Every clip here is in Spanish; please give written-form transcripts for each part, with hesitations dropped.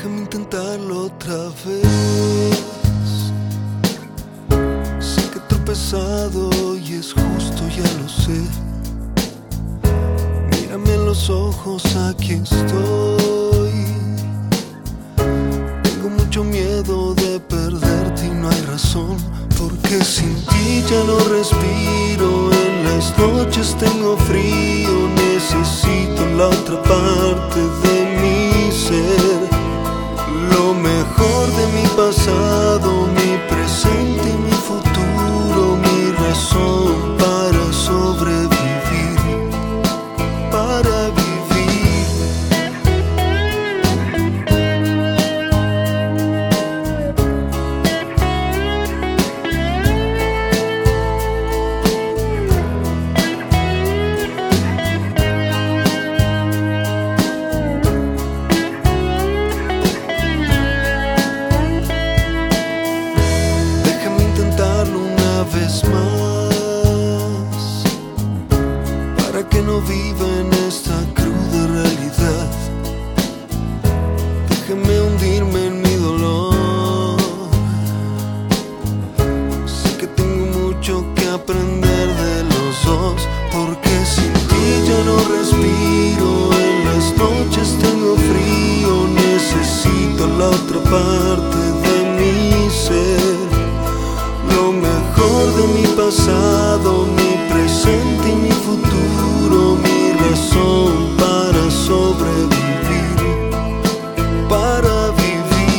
Déjame intentarlo otra vez. Sé que he tropezado y es justo, ya lo sé. Mírame en los ojos, aquí estoy. Tengo mucho miedo de perderte y no hay razón, porque sin ti ya no respiro. En las noches tengo frío, necesito la otra parte de mi ser. Lo mejor de mi pasado, mi presente y mi futuro, mi razón para sobrevivir, para vivir. Vez más, para que no viva en esta cruda realidad. Déjame hundirme en mi dolor. Sé que tengo mucho que aprender de los dos, porque sin ti yo no respiro. En las noches tengo frío, necesito la otra parte de mi ser. Lo mejor de mi pasado, mi presente y mi futuro, mi razón para sobrevivir, para vivir.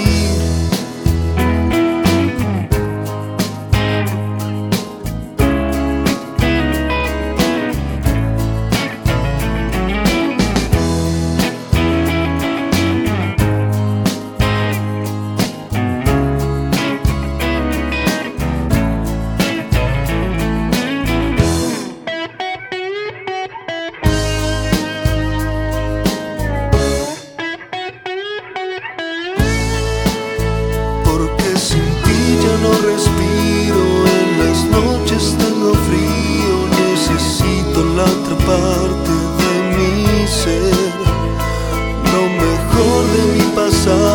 No respiro, en las noches tengo frío, necesito la otra parte de mi ser. Lo mejor de mi pasado.